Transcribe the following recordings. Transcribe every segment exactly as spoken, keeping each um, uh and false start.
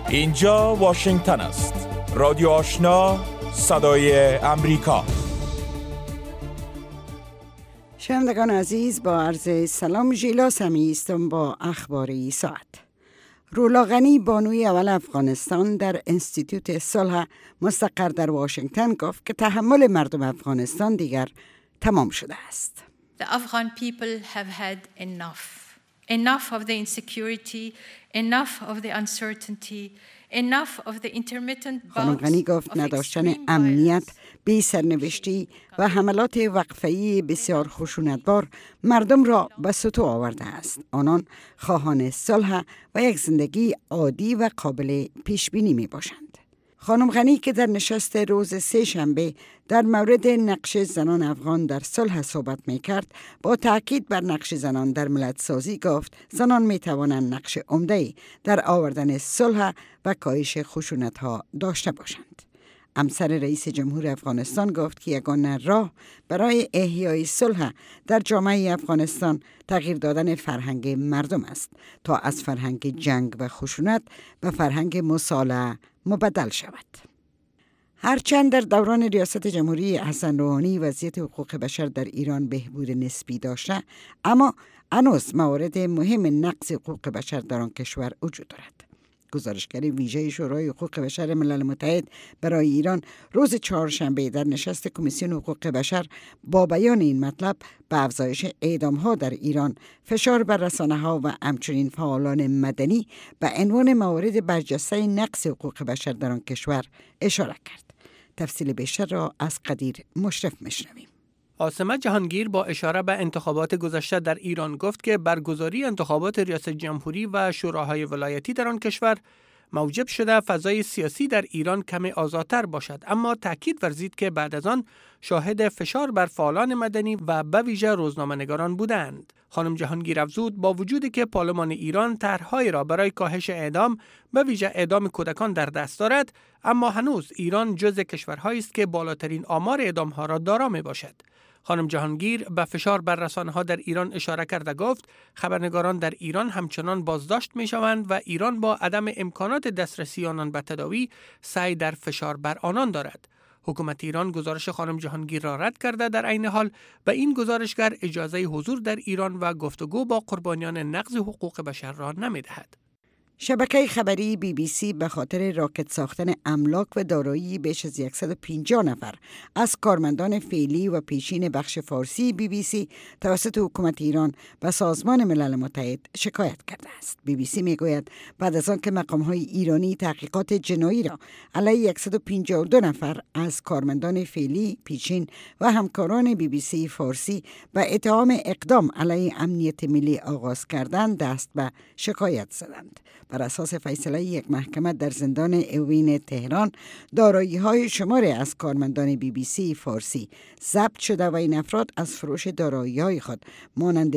اینجا واشنگتن است. رادیو آشنا، صدای امریکا. شنوندگان عزیز، با عرض سلام، ژیلا سمی هستم با اخبار ساعت. رولا غنی، بانوی اول افغانستان، در انستیتوت صلح مستقر در واشنگتن گفت که تحمل مردم افغانستان دیگر تمام شده است. The Afghan people have had enough. Enough of the insecurity, enough of the uncertainty, enough of the intermittent خانم غنی گفت نداشتن امنیت، بی سرنوشتی و حملات وقفه‌ای بسیار خشونتبار مردم را به سطوح آورده است. آنان خواهان صلح و یک زندگی عادی و قابل پیش بینی می باشند. خانم غنی که در نشست روز سه شنبه در مورد نقش زنان افغان در صلح صحبت می کرد، با تاکید بر نقش زنان در ملت سازی گفت زنان می توانند نقش عمده‌ای در آوردن صلح و کاهش خشونت‌ها داشته باشند. همسر رئیس جمهور افغانستان گفت که یگانه راه برای احیای صلح در جامعه افغانستان تغییر دادن فرهنگ مردم است تا از فرهنگ جنگ و خشونت به فرهنگ مصالحه مبدل شود. هرچند در دوران ریاست جمهوری حسن روحانی وضعیت حقوق بشر در ایران بهبود نسبی داشته، اما هنوز موارد مهم نقض حقوق بشر در آن کشور وجود دارد. گزارشگر ویژه شورای حقوق بشر ملل متحد برای ایران روز چهارشنبه در نشست کمیسیون حقوق بشر با بیان این مطلب به افزایش اعدام‌ها در ایران، فشار بر رسانه‌ها و همچنین فعالان مدنی به عنوان موارد برجسته نقض حقوق بشر در آن کشور اشاره کرد. تفصیل بیشتر را از قدیر مشرف میشنویم. عاصمه جهانگیر با اشاره به انتخابات گذشته در ایران گفت که برگزاری انتخابات ریاست جمهوری و شوراهای ولایتی در آن کشور موجب شده فضای سیاسی در ایران کمی آزادتر باشد، اما تاکید ورزید که بعد از آن شاهد فشار بر فعالان مدنی و به ویژه روزنامه‌نگاران بودند. خانم جهانگیر افزود با وجودی که پارلمان ایران طرح‌هایی را برای کاهش اعدام به ویژه اعدام کودکان در دست دارد، اما هنوز ایران جزو کشورهایی است که بالاترین آمار اعدام‌ها را دارا میباشد. خانم جهانگیر به فشار بر رسانه‌ها در ایران اشاره کرده گفت خبرنگاران در ایران همچنان بازداشت می‌شوند و ایران با عدم امکانات دسترسی آنان به تداوی سعی در فشار بر آنان دارد. حکومت ایران گزارش خانم جهانگیر را رد کرده، در عین حال به این گزارشگر اجازه حضور در ایران و گفتگو با قربانیان نقض حقوق بشر را نمی‌دهد. شبکه خبری بی بی سی به خاطر راکت ساختن املاک و دارایی بیش از صد و پنجاه نفر از کارمندان فعلی و پیشین بخش فارسی بی بی سی توسط حکومت ایران و سازمان ملل متحد شکایت کرده است. بی بی سی میگوید بعد از آن که مقام‌های ایرانی تحقیقات جنایی را علیه صد و پنجاه و دو نفر از کارمندان فعلی، پیشین و همکاران بی بی سی فارسی به اتهام اقدام علیه امنیت ملی آغاز کردند، دست به شکایت زدند. بر اساس فیصله یک محکمه در زندان اوین تهران، دارایی‌های شماری از کارمندان بی بی سی فارسی ضبط شده و این افراد از فروش دارایی‌های خود مانند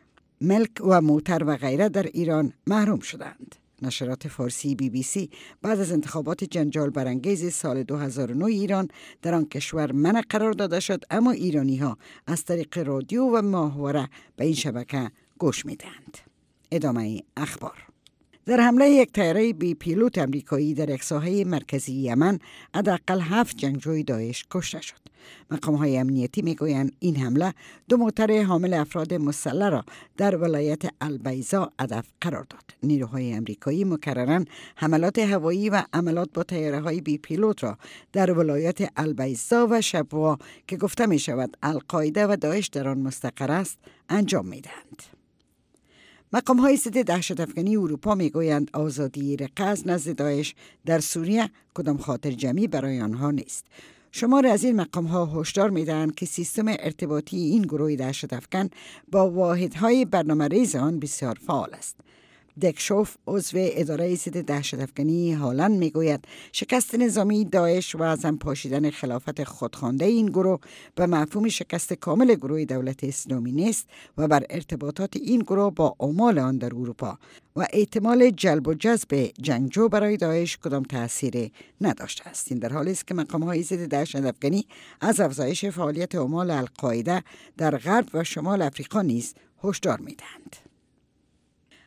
ملک و موتر و غیره در ایران محروم شدند. نشرات فارسی بی بی سی بعد از انتخابات جنجال برانگیز سال دو هزار و نه ایران در آن کشور منع قرار داده شد، اما ایرانی‌ها از طریق رادیو و ماهواره به این شبکه گوش می‌دهند. ادامه اخبار. در حمله یک طیاره بی پیلوت امریکایی در یک ساحه مرکزی یمن، حداقل هفت جنگجوی داعش کشته شد. مقام‌های امنیتی میگویند این حمله دو موتر حامل افراد مسلح را در ولایت البیضا هدف قرار داد. نیروهای امریکایی مکرراً حملات هوایی و حملات با طیاره‌های بی پیلوت را در ولایت البیضا و شبوه که گفته می شود القاعده و داعش در آن مستقر است انجام میدهند. مقام های ضد دهشت افکنی اروپا میگویند آزادی رقه از نزد داعش در سوریه کدام خاطر جمعی برای آنها نیست. شمار از این مقام ها هشدار میدهند که سیستم ارتباطی این گروه دهشت افکن با واحدهای برنامه ریز آن بسیار فعال است. دکشوف عضو اداره ضد دهشت افکنی هالند میگوید شکست نظامی داعش و از هم پاشیدن خلافت خودخوانده این گروه به مفهوم شکست کامل گروه دولت اسلامی نیست و بر ارتباطات این گروه با اعمال آن در اروپا و احتمال جلب و جذب جنگجو برای داعش کدام تأثیر نداشته است. این در حالی است که مقام‌های ضد دهشت افکنی از افزایش فعالیت اعمال القاعده در غرب و شمال افریقا نیز هشدار میدهند.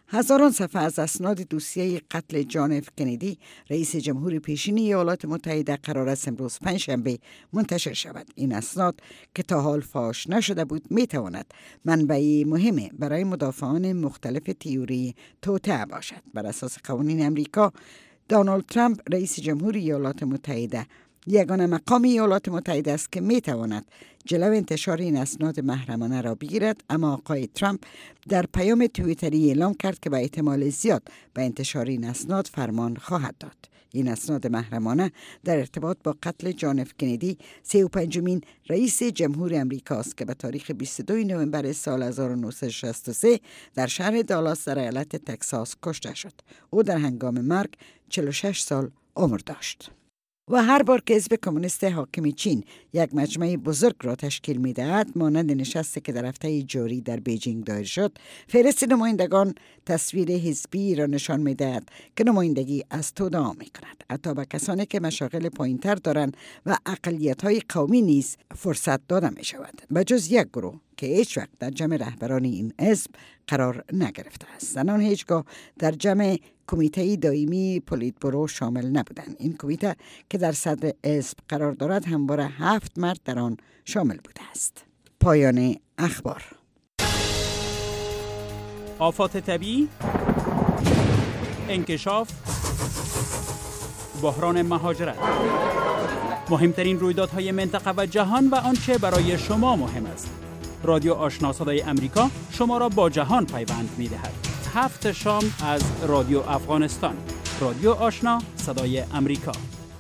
هزاران صفحه از اسناد دوسیه قتل جان اف کندی رئیس جمهور پیشین ایالات متحده قرار است امروز پنجشنبه منتشر شود. این اسناد که تا حال فاش نشده بود می تواند منبعی مهمی برای مدافعان مختلف تئوری توطئه باشد. بر اساس قوانین امریکا، دونالد ترامپ رئیس جمهور ایالات متحده یگانه مقام ایالات متحده است که می تواند جلو انتشار این اسناد محرمانه را بگیرد، اما آقای ترامپ در پیام توییتری اعلام کرد که به احتمال زیاد به انتشار این اسناد فرمان خواهد داد. این اسناد محرمانه در ارتباط با قتل جان اف کندی سی و پنجمین رئیس جمهور امریکا است که به تاریخ بیست و دوم نوامبر سال هزار و نهصد و شصت و سه در شهر دالاس در ایالت تگزاس کشته شد. او در هنگام مرگ چهل و شش سال عمر داشت. و هر بار که حزب کمونیست حاکم چین یک مجمع بزرگ را تشکیل می‌دهد، مانند نشستی که در هفته جاری در بیجینگ دایر شد، فهرست نمایندگان تصویر حزبی را نشان می‌دهد که نمایندگی از تودا می‌کند. حتی به کسانی که مشاغل پایین‌تر دارند و اقلیت‌های قومی نیز فرصت داده می‌شود، به جز یک گروه که هیچ وقت در جمع رهبران این حزب قرار نگرفته است. زنان هیچگاه در جمع کمیته دائمی پولیتبرو شامل نبودند. این کمیته که در صدر حزب قرار دارد همواره هفت مرد در آن شامل بوده است. پایان اخبار. آفات طبیعی، انکشاف، بحران مهاجرت، مهمترین رویدادهای منطقه و جهان و آنچه برای شما مهم است. رادیو آشنا صدای امریکا شما را با جهان پیوند می‌دهد. هفت شام از رادیو افغانستان. رادیو آشنا صدای امریکا.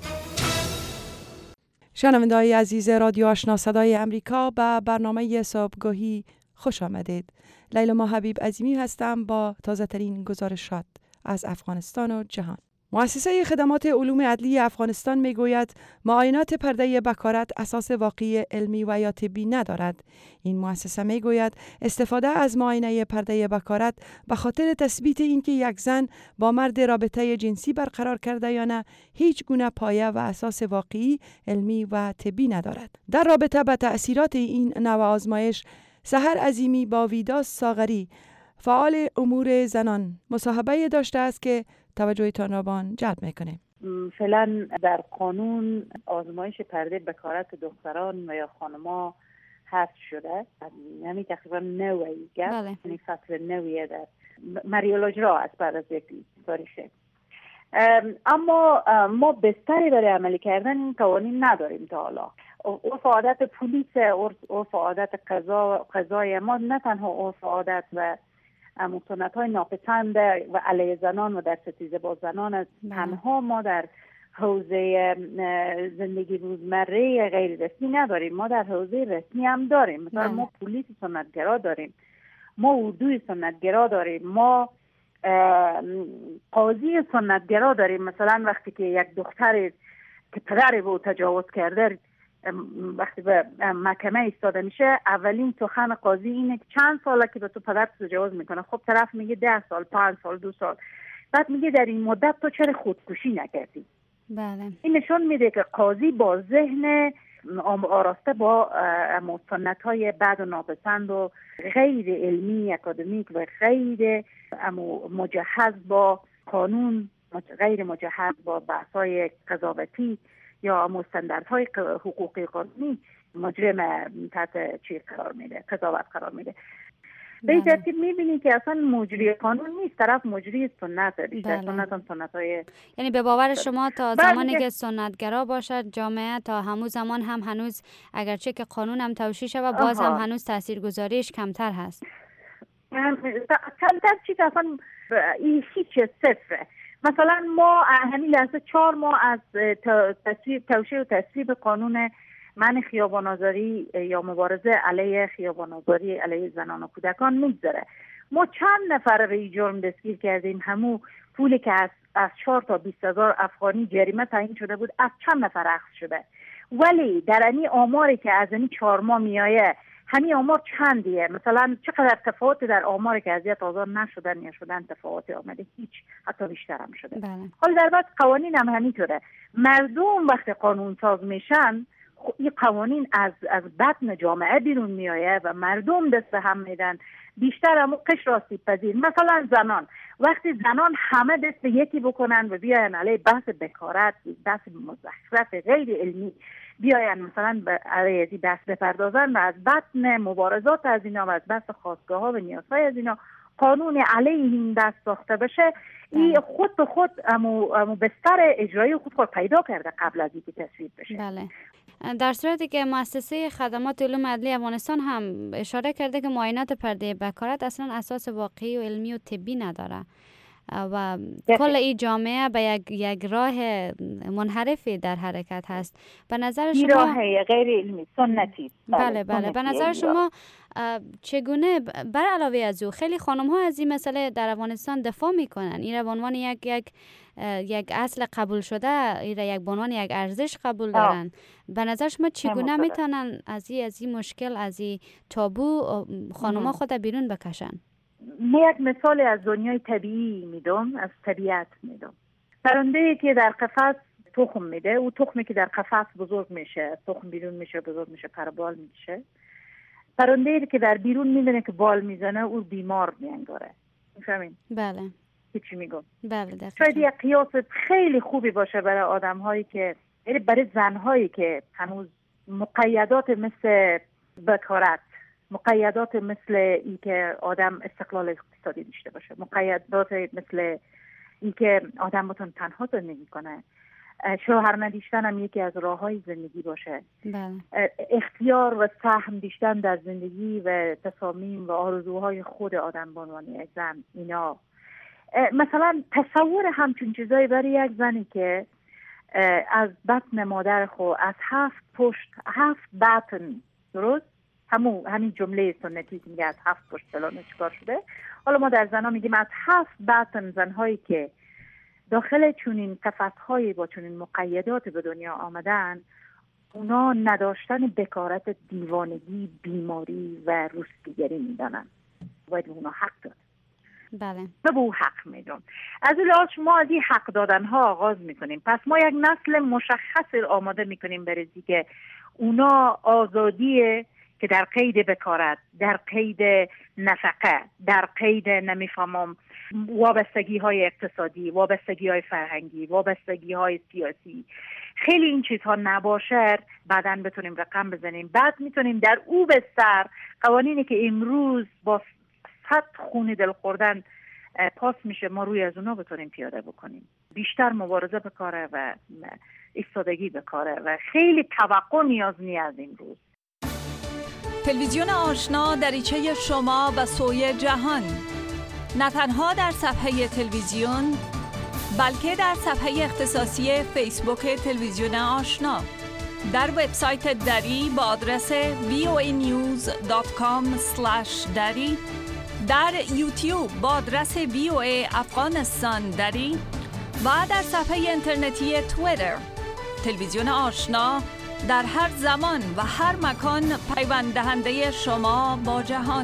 شنونده‌های عزیز رادیو آشنا صدای امریکا، به برنامه صبحگاهی خوش آمدید. لیلا حبیب عظیمی هستم با تازه ترین گزارشات از افغانستان و جهان. مؤسسه خدمات علوم عدلی افغانستان میگوید معاینات پرده بکارت اساس واقعی علمی و یا طبی ندارد. این مؤسسه میگوید استفاده از معاینه پرده بکارت به خاطر تثبیت اینکه یک زن با مرد رابطه جنسی برقرار کرده یا نه هیچ گونه پایه و اساس واقعی علمی و طبی ندارد. در رابطه با تأثیرات این نوع آزمایش، سحر عظیمی با ویدا ساغری فعال امور زنان مصاحبه داشته است که توجهتان را به آن جلب میکنه. فعلا در قانون آزمایش پرده بکارت دختران و یا خانما حذف شده. یعنی تقریبا نوعی گفت، یعنی فصل نوعی در مریولوژرا از بعد از یک تاریخه. اما ما بستری برای عملی کردن این قوانین نداریم تا حالا. عرف عادت پلیس، عرف عادت قضا قضای ما نه تنها عرف عادت و سنت های ناپسند و علیه زنان و در ستیزه با زنان است. تنها ما در حوزه زندگی روزمره غیر رسمی نداریم، ما در حوزه رسمی هم داریم. مثلا ما پلیس سنتگرا داریم، ما اردوی سنتگرا داریم، ما قاضی سنتگرا داریم. مثلا وقتی که یک دختر که پدر او تجاوز کرده وقتی به محکمه ایستاده میشه، اولین سخن قاضی اینه که چند ساله که به تو پدر تجاوز میکنه. خب طرف میگه ده سال، پنج سال، دو سال. بعد میگه در این مدت تو چرا خودکشی نکردی؟ بله. این نشون میده که قاضی با ذهن آراسته با سنت های بد و ناپسند و غیر علمی اکادمیک و غیر مجهز با قانون، غیر مجهز با بحث‌های قضاوتی یا مستندردهای حقوقی قانونی مجرم تحت چی قرار میده، قضاوت قرار میده. به این ترتیب میبینی که اصلا مجری قانون نیست، طرف مجری سنت. بیشتر سنت هم سنت های، یعنی به باور شما تا زمانی که سنتگرا باشد جامعه، تا همون زمان هم هنوز اگرچه که قانون هم توشیح شود باز هم هنوز تاثیرگذاریش کمتر هست. کمتر چی که اصلا این هیچ صفره. مثلا ما همین لحظه چهار ماه از تصویب توشیح و تصویب قانون منع خیابان‌آزاری یا مبارزه علیه خیابان‌آزاری علیه زنان و کودکان میگذره. ما چند نفر به این جرم دستگیر کردیم. همون پولی که از از چهار تا بیست هزار افغانی جریمه تعیین شده بود از چند نفر اخذ شده. ولی در این آماری که از این چهار ماه میایه، همین آمار چندیه؟ مثلا چقدر تفاوت در آماری که اذیت آزار نشدن یا شدن تفاوتی آمده؟ هیچ، حتی بیشتر هم شده. بله. حالا در بعد قوانین هم همینطوره. مردم وقتی قانون ساز میشن، این قوانین از از بطن جامعه بیرون میآید و مردم دست به هم میدن. بیشتر هم قش راستی پذیر. مثلا زنان وقتی زنان همه دست به یکی بکنن و بیاین علیه بحث بکارت، بحث مزخرف غیر علمی بیاین مثلا علیه این بحث بپردازن و از بطن مبارزات از اینا و از بحث خواستگاه ها و نیازهای از اینا قانون علیه این دست ساخته بشه، این خود به خود امو, امو بستر اجرایی خود خود پیدا کرده قبل از اینکه تصویب بشه. بله. در صورتی که مؤسسه خدمات علوم عدلی افغانستان هم اشاره کرده که معاینات پرده بکارت اصلا اساس واقعی و علمی و طبی نداره و کل این جامعه به یک, یک راه منحرفی در حرکت هست. به نظر شما راه غیر علمی سنتی؟ بله بله. به نظر شما چگونه بر علاوه از او خیلی خانم ها از این مسئله در افغانستان دفاع میکنن، این به عنوان یک یک یک اصل قبول شده، این یک به عنوان یک ارزش قبول دارن. به نظر شما چگونه میتونن از این از این مشکل، از این تابو خانم ها خود بیرون بکشن؟ من یک مثال از دنیای طبیعی میدم، از طبیعت میدم. پرنده که در قفس تخم میده، او تخمی که در قفس بزرگ میشه، تخم بیرون میشه، بزرگ میشه، پربال میشه. پرنده که در بیرون میدونه که بال میزنه، او بیمار میانگاره. میفهمین؟ بله. چی میگم؟ بله دقیقاً. شاید یک قیاس خیلی خوبی باشه برای آدم هایی که، یعنی برای زن هایی که هنوز مقیدات مثل بکارت، مقیدات مثل این که آدم استقلال اقتصادی داشته باشه، مقیدات مثل این که آدم بتون تنها زندگی کنه، شوهر نداشتن هم یکی از راههای زندگی باشه. بله. اختیار و سهم داشتن در زندگی و تصامیم و آرزوهای خود آدم به عنوان یک زن، اینا مثلا تصور همچون چیزایی برای یک زنی که از بطن مادر خود از هفت پشت هفت بطن، درست؟ همون همین جمله سنتی که میگه از هفت پشت فلان چیکار شده، حالا ما در زنها میگیم از هفت بطن زنهایی که داخل چونین قفس‌های با چونین مقیدات به دنیا آمدن، اونا نداشتن بکارت، دیوانگی، بیماری و روسپیگری میدانن. باید اونا حق داد. بله. به او حق میدون. از این لحاظ ما از این حق دادن ها آغاز میکنیم. پس ما یک نسل مشخص آماده میکنیم برای که اونا آزادیه که در قید بکارت، در قید نفقه، در قید نمیفهمم وابستگی های اقتصادی، وابستگی های فرهنگی، وابستگی های سیاسی، خیلی این چیزها نباشه، بعداً بتونیم رقم بزنیم. بعد میتونیم در او بستر قوانینی که امروز با صد خون دل خوردن پاس میشه، ما روی از اونا بتونیم پیاده بکنیم. بیشتر مبارزه بکاره و ایستادگی بکاره و خیلی توقع نیاز نیست از این روز. تلویزیون آشنا دریچه شما و سوی جهان، نه تنها در صفحه تلویزیون بلکه در صفحه اختصاصی فیسبوک تلویزیون آشنا، در وبسایت دری با آدرس وی او ای نیوز دات کام اسلش دری، در یوتیوب با آدرس وی او ای افغانستان دری و در صفحه اینترنتی توییتر. تلویزیون آشنا در هر زمان و هر مکان پیوند دهنده شما با جهان.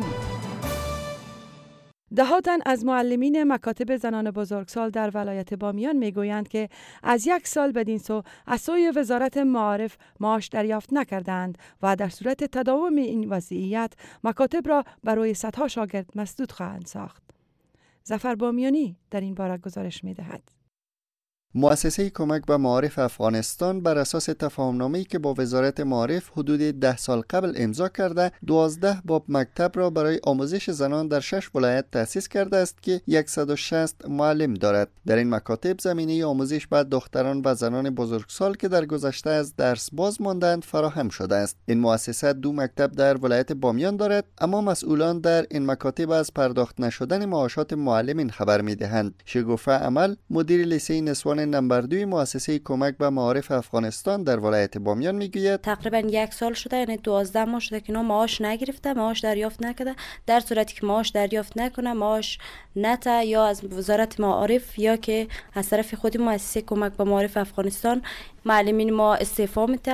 دهاتن از معلمین مکاتب زنان بزرگسال در ولایت بامیان میگویند که از یک سال بدین سو از سوی وزارت معارف معاش دریافت نکردند و در صورت تداوم این وضعیت مکاتب را برای صدها شاگرد مسدود خواهند ساخت. ظفر بامیانی در این باره گزارش می‌دهد. مؤسسه کمک به معارف افغانستان بر اساس تفاهمنامه‌ای که با وزارت معارف حدود ده سال قبل امضا کرده، دوازده باب مکتب را برای آموزش زنان در شش ولایت تأسیس کرده است که صد و شصت معلم دارد. در این مکاتب زمینه آموزش به دختران و زنان بزرگسال که در گذشته از درس باز ماندند فراهم شده است. این مؤسسه دو مکتب در ولایت بامیان دارد، اما مسئولان در این مکاتب از پرداخت نشدن معاشات معلمین خبر می‌دهند. شگوفه عمل، مدیر لیسه نسوان نمبر دوی مؤسسه کمک به معارف افغانستان در ولایت بامیان میگوید تقریبا یک سال شده، یعنی دوازده ماه شده که اینا معاش نگرفته، معاش دریافت نکرده. در صورتی که معاش دریافت نکنه، معاش نته یا از وزارت معارف یا که از طرف خود مؤسسه کمک به معارف افغانستان معلمین ما استعفا میده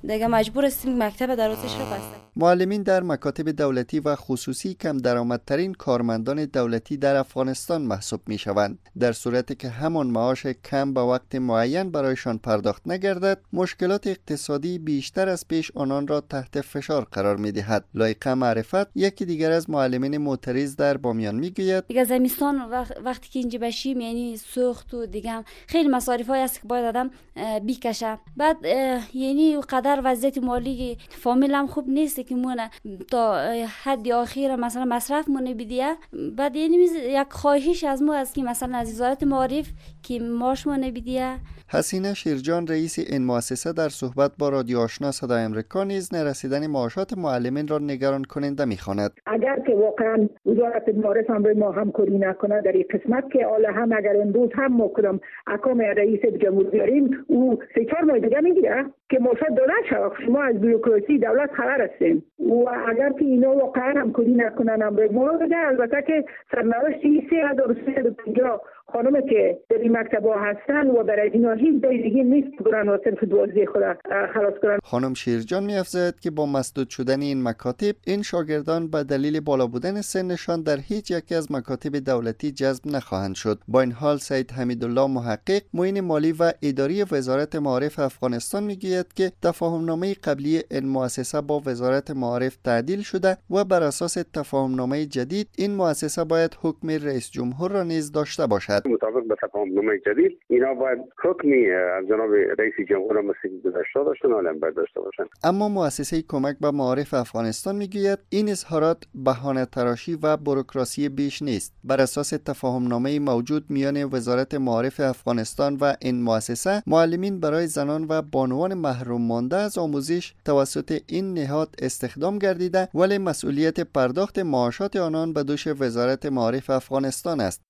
دیگه مجبور هستیم مکتب دراسیش رو بستیم. معلمین در مکاتب دولتی و خصوصی کم درآمدترین کارمندان دولتی در افغانستان محسوب می شوند. در صورتی که همان معاش کم به وقت معین برایشان پرداخت نگردد، مشکلات اقتصادی بیشتر از پیش آنان را تحت فشار قرار می دهد. لایقه معرفت یکی دیگر از معلمین معترض در بامیان می گوید دیگه زمستان وقتی که اینجا بشیم یعنی سوخت و دیگه خیلی مصارف های هست که باید آدم بیکشه. بعد یعنی قدر وضعیت مالی فامیل هم خوب نیست که مونه تا حد آخر مثلا مصرف مونه بدیه. بعد یعنی یک خواهش از ما است که مثلا از وزارت معارف که معاش مونه بدیه. حسینه شیرجان رئیس این مؤسسه در صحبت با رادیو آشنا صدای آمریکا نیز نرسیدن معاشات معلمین را نگران کننده می‌خواند. اگر که واقعا وزارت معارف هم به ما همکاری نکنه در این قسمت که حالا هم اگر امروز هم ما کدام اقام رئیس جمهور بیاریم او سه چهار ماه دیگه میگیره که معاشات داده شد. ما از بیروکراسی دولت خبر هستیم و اگر که اینا واقعا همکاری نکنن هم به ما بده. البته که سرنوشت سه هزار و سیصد و پنجاه خانم که در این مکتب ها هستن و برای اینا هیچ جای دیگه نیست برن و صرف دوازده خود خلاص کنن. خانم شیرجان می‌افزاید که با مسدود شدن این مکاتب این شاگردان به دلیل بالا بودن سنشان در هیچ یکی از مکاتب دولتی جذب نخواهند شد. با این حال سید حمیدالله محقق معین مالی و اداری وزارت معارف افغانستان میگوید که تفاهمنامه قبلی این مؤسسه با وزارت معارف تعدیل شده و بر اساس تفاهمنامه جدید این مؤسسه باید حکم رئیس جمهور را نیز داشته باشد. مطابق با تفاهمنامه جدید اینا باید حکمی از جناب رئیس جمهور مسیح گذشته داشتن عالم برداشته باشند. اما مؤسسه کمک به معارف افغانستان میگوید این اظهارات بهانه تراشی و بوروکراسی بیش نیست. بر اساس تفاهمنامه موجود میان وزارت معارف افغانستان و این مؤسسه، معلمین برای زنان و بانوان محروم مانده از آموزش توسط این نهاد استخدام گردیده، ولی مسئولیت پرداخت معاشات آنان به دوش وزارت معارف افغانستان است.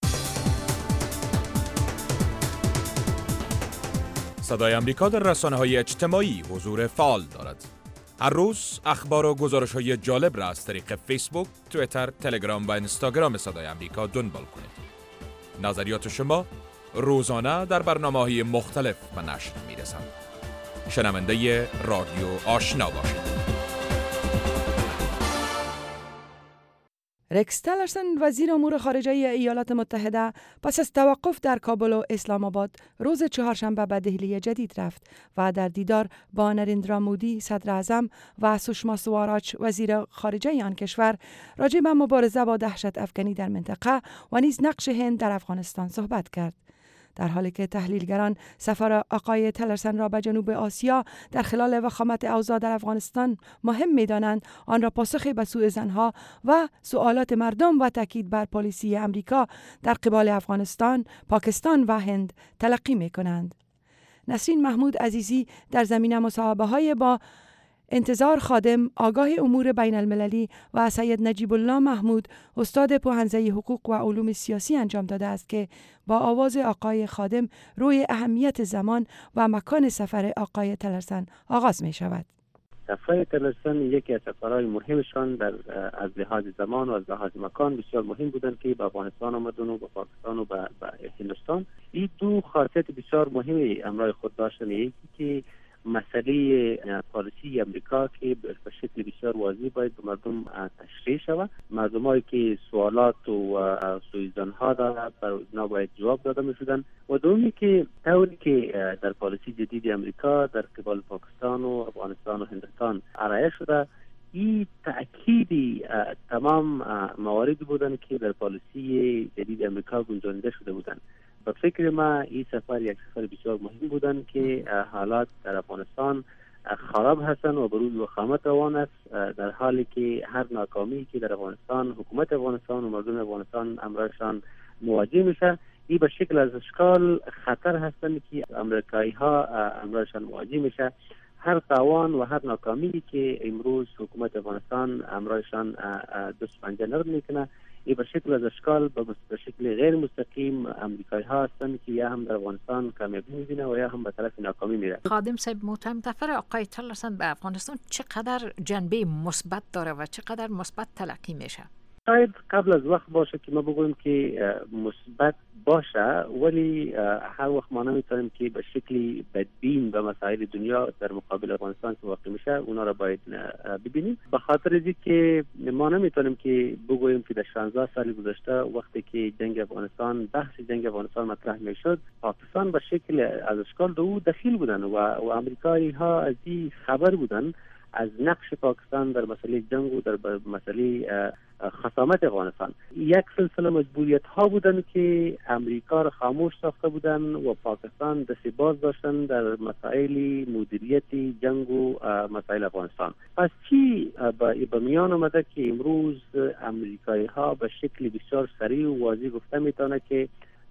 صدای آمریکا در رسانه‌های اجتماعی حضور فعال دارد. هر روز اخبار و گزارش‌های جالب را از طریق فیسبوک، توییتر، تلگرام و اینستاگرام صدای آمریکا دنبال کنید. نظریات شما روزانه در برنامه‌های مختلف به نشر می‌رسند. شنونده رادیو آشنا باشید. رکس تلرسن وزیر امور خارجه ایالات متحده پس از توقف در کابل و اسلام آباد روز چهارشنبه به دهلی جدید رفت و در دیدار با نریندرا مودی صدر اعظم و سوشما سواراج وزیر خارجه آن کشور راجع به مبارزه با دهشت افکنی در منطقه و نیز نقش هند در افغانستان صحبت کرد. در حالی که تحلیلگران سفر آقای تلرسن را به جنوب آسیا در خلال وخامت اوضاع در افغانستان مهم می‌دانند، آن را پاسخی به سوء ظن‌ها و سوالات مردم و تاکید بر پالیسی امریکا در قبال افغانستان، پاکستان و هند تلقی می‌کنند. نسرین محمود عزیزی در زمینه مصاحبه‌های با انتظار خادم، آگاه امور بین المللی و سید نجیب الله محمود، استاد پوهنزه حقوق و علوم سیاسی انجام داده است که با آواز آقای خادم روی اهمیت زمان و مکان سفر آقای تلرسن آغاز می شود. سفر تلرسن یکی از سفرهای مهمشان در از لحاظ زمان و از لحاظ مکان بسیار مهم بودند که به افغانستان آمدن و به پاکستان و به هندوستان. این دو خاصیت بسیار مهمی همراه خود داشتن. یکی که مسئله پالیسی امریکا که به شکل بسیار واضح باید به مردم تشریح شود. مردمایی که سوالات و سوءظن‌ها دارند بر اونا باید جواب داده می‌شدن. و دومی که طوری که در پالیسی جدید امریکا در قبال پاکستان و افغانستان و هندوستان ارائه شده، این تأکیدی تمام مواردی بودند که در پالیسی جدید امریکا گنجانیده شده بودند. به فکر ما این سفر یک سفر بسیار مهم بودن که حالات در افغانستان خراب هستند و بروز وخامت روان است، در حالی که هر ناکامی که در افغانستان حکومت افغانستان و مردم افغانستان امرشان مواجه میشه، این به شکل از اشکال خطر هستند که امریکایی ها امرشان مواجه میشه. هر تاوان و هر ناکامی که امروز حکومت افغانستان امرشان دست پنجه نرم میکنه، این به شکل از اشکال به شکل غیر مستقیم امریکایی ها هستند که یا هم در افغانستان کامیابی می‌بینه و یا هم به طرف ناکامی میره. خادم صاحب، متهم سفر آقای تلرسن به افغانستان چقدر جنبه مثبت داره و چقدر مثبت تلقی میشه؟ شاید قبل از وقت باشه که ما بگوییم که مثبت باشه، ولی هر وقت ما نمیتونیم که به شکلی بدبین به مسائل دنیا در مقابل افغانستان که واقع میشه اونا را باید ببینیم. به خاطر از که ما نمیتونیم که بگوییم که در شانزده سال گذشته وقتی که جنگ افغانستان بحث جنگ افغانستان مطرح میشد، پاکستان به شکل از اشکال دو دخیل بودن و و امریکایی ها از این خبر بودن از نقش پاکستان در مسئله جنگ و در مسئله خصامت افغانستان. یک سلسله مجبوریت ها بودن که امریکا را خاموش ساخته بودن و پاکستان دست باز داشتن در مسائل مدیریت جنگ و مسائل افغانستان. پس چی به میان آمده که امروز امریکایی ها به شکل بسیار سریع و واضح گفته میتونه که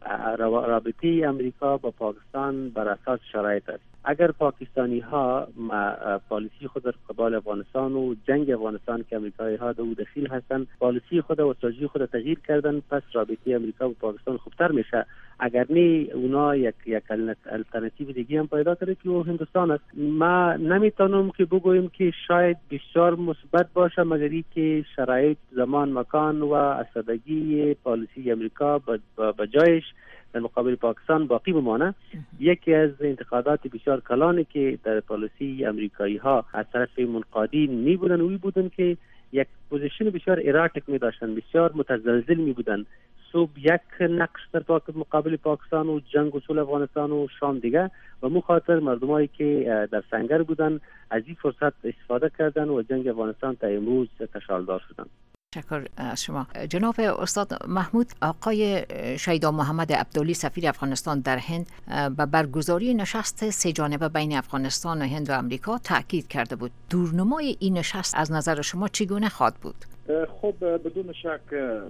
رابطه امریکا با پاکستان بر اساس شرایط است. اگر پاکستانی ها پالیسی خود در قبال افغانستان و جنگ افغانستان که امریکایی ها در او دخیل هستند پالیسی خود و استراتژی خود تغییر کردن، پس رابطه امریکا و پاکستان خوبتر میشه. اگر نه اونا یک یک الټرناتیو دیگه هم پیدا کرده که او هندوستان است. ما نمیتونم که بگویم که شاید بسیار مثبت باشه مگر اینکه شرایط زمان مکان و اسدگی پالیسی امریکا به جایش در مقابل پاکستان باقی بمانه. یکی از انتقادات بسیار کلانی که در پالیسی امریکایی ها از طرف منقادین می بودن اوی بودن که یک پوزیشن بسیار ایراتیک می داشتن، بسیار متزلزل می بودن. صبح یک نقش در مقابل پاکستان و جنگ و صلح افغانستان و شام دیگه، و مخاطر مردمایی که در سنگر بودن از این فرصت استفاده کردن و جنگ افغانستان تا امروز تشالدار شدن. تشکر از شما جناب استاد محمود. آقای شیدا محمد عبدالی سفیر افغانستان در هند به برگزاری نشست سه جانبه بین افغانستان و هند و امریکا تاکید کرده بود. دورنمای این نشست از نظر شما چگونه خواهد بود؟ خب بدون شک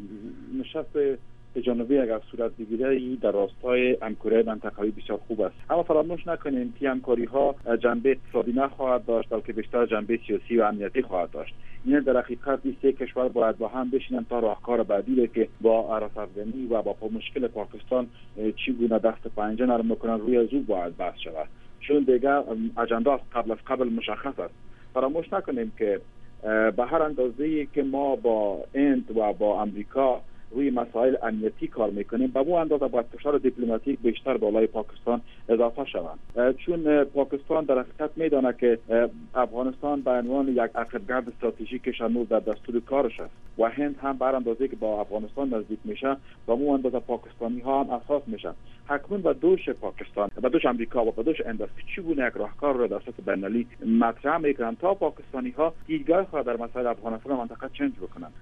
نشست جانبی اگر صورت بگیره در راستای همکاری منطقه‌ای بسیار خوب است، اما فراموش نکنیم که همکاری ها جنبه اقتصادی نخواهد داشت بلکه بیشتر جنبه سیاسی و امنیتی خواهد داشت. این در حقیقت این سه کشور باید با هم بشینن تا راهکار بعدی که با رساندنی و با مشکل پاکستان چگونه دست پنجه نرم میکنن روی از او باید بحث شود، چون دیگر اجندا قبل از قبل مشخص است. فراموش نکنیم که به هر اندازه‌ای که ما با هند و با امریکا روی مسائل امنیتی کار میکنیم به اون اندازه باید فشار دیپلماتیک بیشتر بالای پاکستان اضافه شود، چون پاکستان در حقیقت میدانه که افغانستان به عنوان یک عقبگرد استراتژیکش هنوز در دستور کارش است و هند هم به اندازه که با افغانستان نزدیک میشه به اون اندازه پاکستانی ها هم اساس میشن. حکمون به دوش پاکستان به دوش امریکا و به دوش هند است چگونه یک راهکار را در سطح بین‌المللی مطرح میکنن تا پاکستانی ها دیدگاه خود در مسائل افغانستان و منطقه چنج بکنند.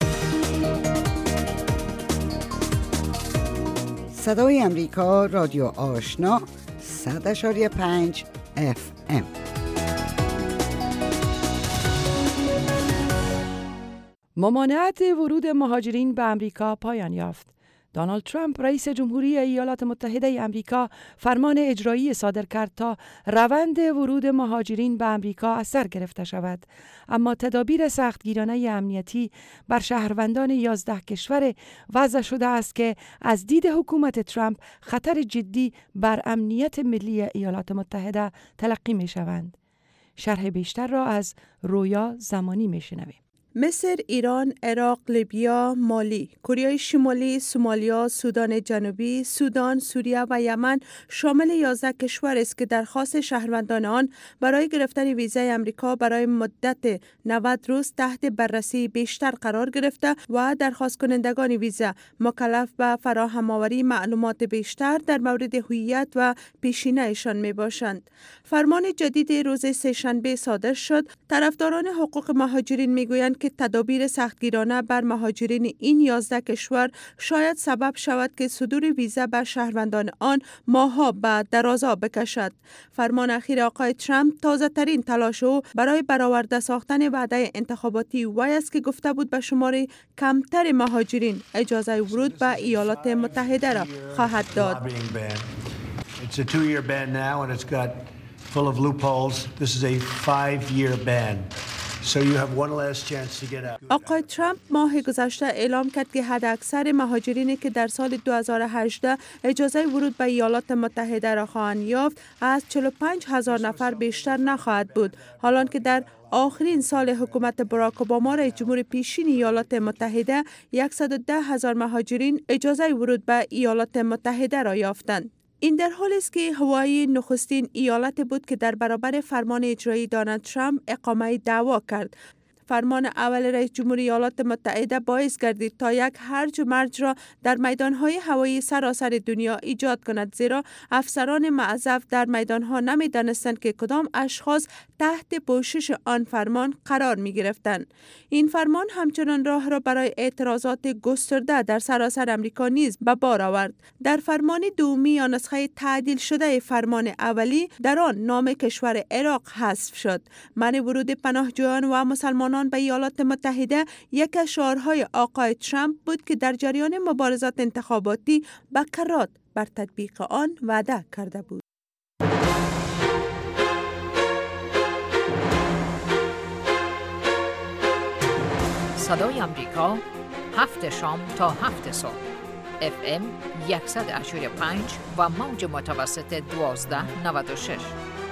صدای امریکا رادیو آشنا صد اشاری پنج اف ام. ممانعت ورود مهاجرین به امریکا پایان یافت. دونالد ترامپ رئیس جمهوری ایالات متحده امریکا فرمان اجرایی صادر کرد تا روند ورود مهاجرین به امریکا از سر گرفته شود، اما تدابیر سختگیرانه امنیتی بر شهروندان یازده کشور وضع شده است که از دید حکومت ترامپ خطر جدی بر امنیت ملی ایالات متحده تلقی می شوند. شرح بیشتر را از رویا زمانی می شنویم. مصر، ایران، عراق، لیبیا، مالی، کره شمالی، سومالیا، سودان جنوبی، سودان، سوریه و یمن شامل یازده کشور است که درخواست شهروندان آن برای گرفتن ویزای امریکا برای مدت نود روز تحت بررسی بیشتر قرار گرفته و درخواست کنندگان ویزا مکلف به فراهم آوری معلومات بیشتر در مورد هویت و پیشینه‌شان می باشند. فرمان جدید روز سه‌شنبه صادر شد. طرفداران حقوق مهاجرین می گویند که تدابیر سختگیرانه بر مهاجرین این یازده کشور شاید سبب شود که صدور ویزا بر شهروندان آن ماه‌ها به درازا بکشد. فرمان اخیر آقای ترامپ تازه ترین تلاش او برای برآورده ساختن وعده انتخاباتی وی است که گفته بود به شمار کمتر مهاجرین اجازه ورود به ایالات متحده را خواهد داد. It's a two-year ban now and it's got full of loopholes. This is a five-year ban. So you have one last chance to get out. آقای ترامپ ماه گذشته اعلام کرد که حداکثر مهاجرینی که در سال دو هزار و هجده اجازه ورود به ایالات متحده را خواهند یافت از چهل و پنج هزار نفر بیشتر نخواهد بود، حالان که در آخرین سال حکومت باراک اوباما رئیس جمهور پیشین ایالات متحده صد و ده هزار مهاجرین اجازه ورود به ایالات متحده را یافتند. این در حالی است که هاوایی نخستین ایالت بود که در برابر فرمان اجرایی دونالد ترامپ اقامه دعوا کرد. فرمان اول رئیس جمهور ایالات متحده باعث گردید تا یک هرج و مرج را در میدانهای هوایی سراسر دنیا ایجاد کند، زیرا افسران معذب در میدانها نمی‌دانستند که کدام اشخاص تحت پوشش آن فرمان قرار می‌گرفتند. این فرمان همچنان راه را برای اعتراضات گسترده در سراسر امریکا نیز به بار آورد. در فرمان دومی یا نسخه تعدیل شده فرمان اولی در آن نام کشور عراق حذف شد. منع ورود پناهجویان و مسلمانان به ایالات متحده یک از شعارهای آقای ترامپ بود که در جریان مبارزات انتخاباتی به کرات بر تطبیق آن وعده کرده بود. صدای آمریکا، هفت شام تا هفت صبح، اف ام صد و هشت و پنج و موج متوسط دوازده نود و شش.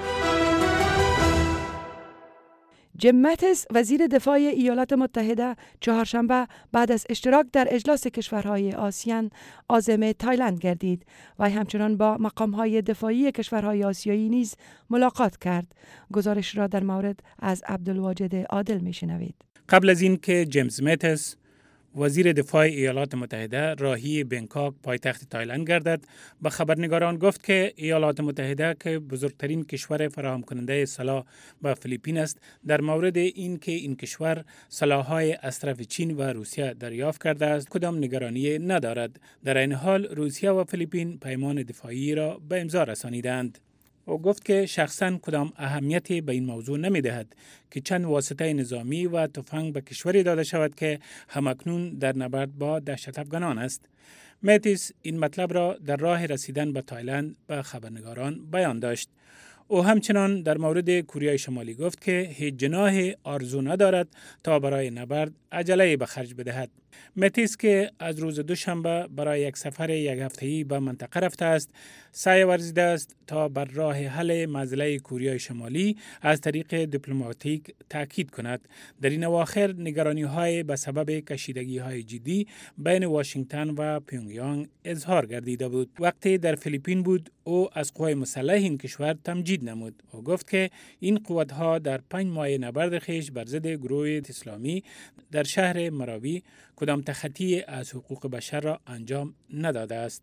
جیم ماتیس وزیر دفاع ایالات متحده چهارشنبه بعد از اشتراک در اجلاس کشورهای آسیان عازم تایلند گردید و همچنان با مقامهای دفاعی کشورهای آسیایی نیز ملاقات کرد. گزارش را در مورد از عبدالواجد عادل میشنوید. قبل از این که جیمز ماتیس وزیر دفاع ایالات متحده راهی بنکاک پایتخت تایلند گردد، به خبرنگاران گفت که ایالات متحده که بزرگترین کشور فراهم کننده سلاح به فیلیپین است، در مورد این که این کشور سلاح‌های از طرف چین و روسیه دریافت کرده است کدام نگرانی ندارد. در این حال روسیه و فیلیپین پیمان دفاعی را به امضا رسانیدند. او گفت که شخصاً کدام اهمیتی به این موضوع نمی دهد که چند واسطه نظامی و تفنگ به کشوری داده شود که همکنون در نبرد با دهشت افغانان است. ماتیس این مطلب را در راه رسیدن به تایلند به خبرنگاران بیان داشت. او همچنان در مورد کره شمالی گفت که هیچ جناح آرزو ندارد تا برای نبرد عجله به خرج بدهد. ماتیس که از روز دوشنبه برای یک سفر یک هفته‌ای به منطقه رفته است، سعی ورزیده است تا بر راه حل معضله کره شمالی از طریق دیپلماتیک تاکید کند. در این اواخر نگرانی‌های به سبب کشیدگی‌های جدی بین واشنگتن و پیونگیانگ اظهار گردیده بود. وقتی در فیلیپین بود، او از قوای مسلح این کشور تمجید نمود. او گفت که این قوت‌ها در پنج ماه نبرد خویش بر ضد گروه اسلامی در شهر مراوی کدام تخطی از حقوق بشر را انجام نداده است.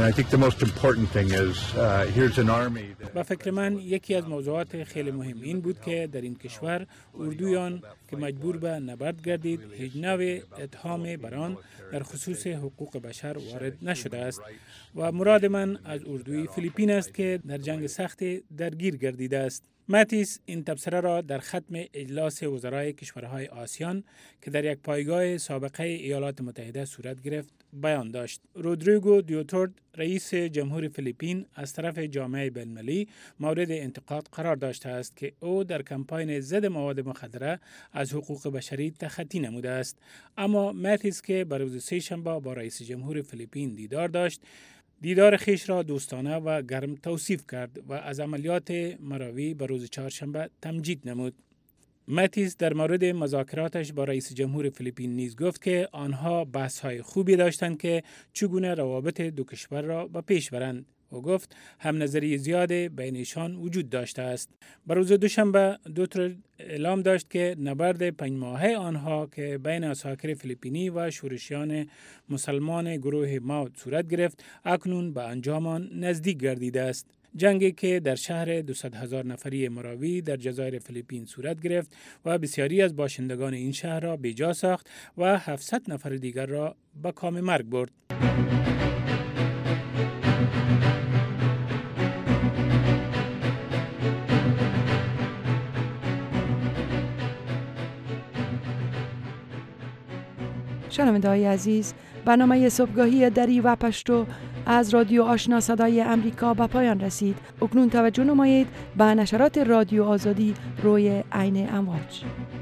با فکر من یکی از موضوعات خیلی مهم این بود که در این کشور اردویان که مجبور به نبرد گردید هیچ نوع اتهام بر آن در خصوص حقوق بشر وارد نشده است و مراد من از اردوی فیلیپین است که در جنگ سخت درگیر گردیده است. ماتیس این تبصره را در ختم اجلاس وزرای کشورهای آسیان که در یک پایگاه سابقه ایالات متحده صورت گرفت بیان داشت. رودریگو دیوتورت رئیس جمهور فیلیپین از طرف جامعه بین‌المللی مورد انتقاد قرار داشته است که او در کمپاین ضد مواد مخدره از حقوق بشری تخطی نموده است. اما ماتیس که بر روز سه‌شنبه با رئیس جمهور فیلیپین دیدار داشت، دیدار خیش را دوستانه و گرم توصیف کرد و از عملیات مراوی به روز چهارشنبه تمجید نمود. ماتیس در مورد مذاکراتش با رئیس جمهور فیلیپین نیز گفت که آنها بحث‌های خوبی داشتند که چگونه روابط دو کشور را به پیش برند. او گفت هم نظری زیاد بینشان وجود داشته است. بر روز دوشنبه دوتر اعلام داشت که نبرد پنج ماهه آنها که بین اساکر فیلیپینی و شورشیان مسلمان گروه ماو صورت گرفت اکنون به انجام نزدیک گردیده است. جنگی که در شهر دویست هزار نفری مراوی در جزایر فیلیپین صورت گرفت و بسیاری از باشندگان این شهر را بیجا ساخت و هفتصد نفر دیگر را به کام مرگ برد. شنونده‌های عزیز، برنامه صبحگاهی دری و پشتو از رادیو آشنا صدای امریکا به پایان رسید. اکنون توجه نمایید به نشرات رادیو آزادی روی عین امواج.